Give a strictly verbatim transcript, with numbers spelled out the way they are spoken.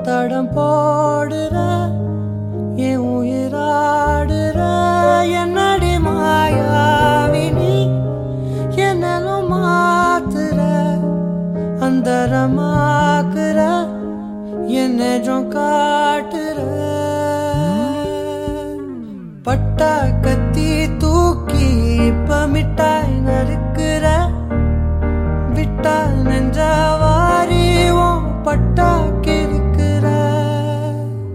தடம் போடுற என் உயிராடுற என்னடி மாயாவினி என்னலும் மாத்துற அந்தரமாக்குற என்னெஜம் காட்டுற